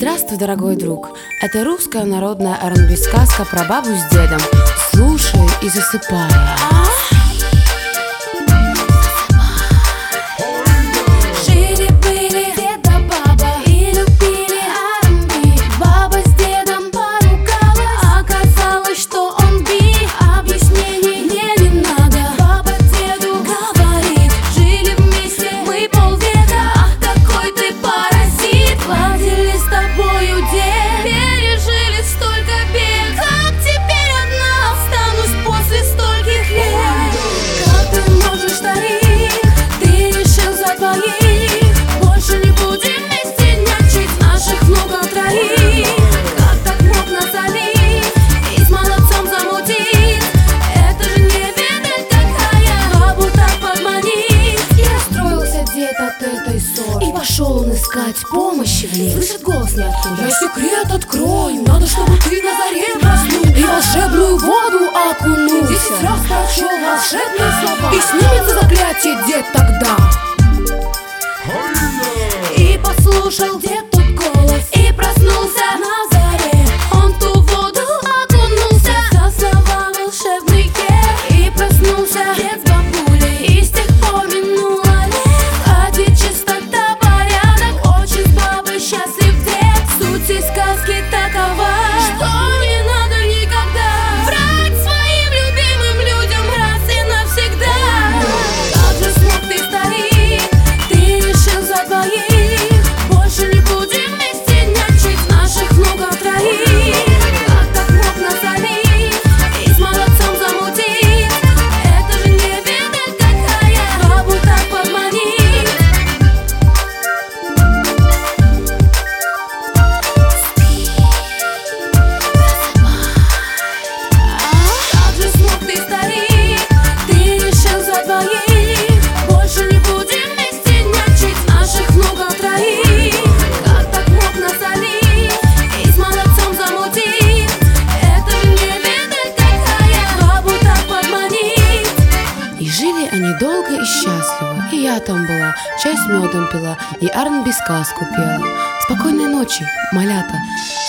Здравствуй, дорогой друг. Это русская народная R&B сказка про бабу с дедом. Слушай и засыпай. Жили-были дед да баба и любили R&B. Баба с дедом поругалась, оказалось, что он би. Объяснений мне не надо. Баба деду говорит: жили вместе мы полвека. Ах, какой ты паразит! Ладили с тобою, дед, пережили столько бед. Как теперь одна останусь после стольких лет? Как ты можешь, старик? Ты решил за двоих. Больше не будем вместе нянчить наших много троих. Как так мог насолить и с молодцом замутить? Это же не беда какая, бабу так подманить. И расстроился дед от этой ссоры, и пошел он искать помощи в лес. Слышит голос не оттуда: я секрет открою, надо, чтобы ты на заре проснулся и волшебную воду окунулся. 10 раз прочел волшебные слова, и снимется заклятие, дед, тогда. И послушал дед тот голос, и проснулся на заре. Он в ту воду окунулся, за слова волшебные, и проснулся дед с бабулей. И с тех пор минуло лет, хате чистота, порядок, очень с бабой счастлив дед. Суть из сказки такова, что не надо никогда врать своим любимым людям раз и навсегда. Как же смог ты, старик? Ты решил за двоих. Больше не будем вместе нянчить наших много троих. Как так мог насолить и с молодцом замутить? Это же не беда какая, бабу так подманить. Как же смог ты, старик? Ты решил за двоих. Больше не будем вместе нянчить наших много троих. Как так мог насолить и с молодцом замутить? Это же не беда какая, бабу так подманить. И жили они долго и счастливо. И я там была, чай с медом пила, и R&B сказку пела. Спокойной ночи, малята.